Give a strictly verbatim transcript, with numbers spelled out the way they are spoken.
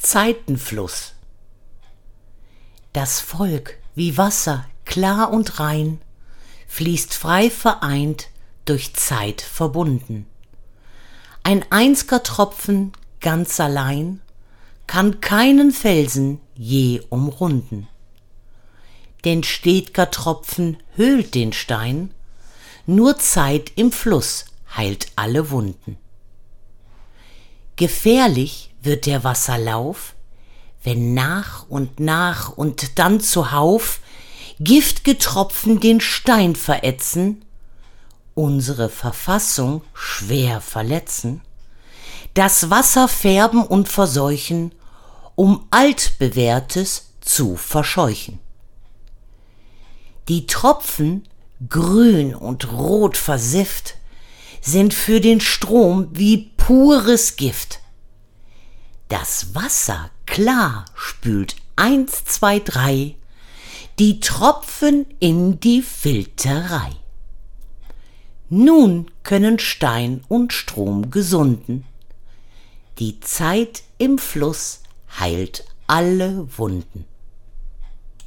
Zeitenfluss. Das Volk wie Wasser, klar und rein, fließt frei vereint, durch Zeit verbunden. Ein einz'ger Tropfen ganz allein kann keinen Felsen je umrunden. Denn stet'ger Tropfen höhlt den Stein, nur Zeit im Fluss heilt alle Wunden. Gefährlich wird der Wasserlauf, wenn nach und nach und dann zuhauf gift'ge Tropfen den Stein verätzen, unsere Verfassung schwer verletzen, das Wasser färben und verseuchen, um Altbewährtes zu verscheuchen. Die Tropfen, grün und rot versifft, sind für den Strom wie pures Gift. Das Wasser klar spült eins, zwei, drei, die Tropfen in die Filterei. Nun können Stein und Strom gesunden. Die Zeit im Fluss heilt alle Wunden.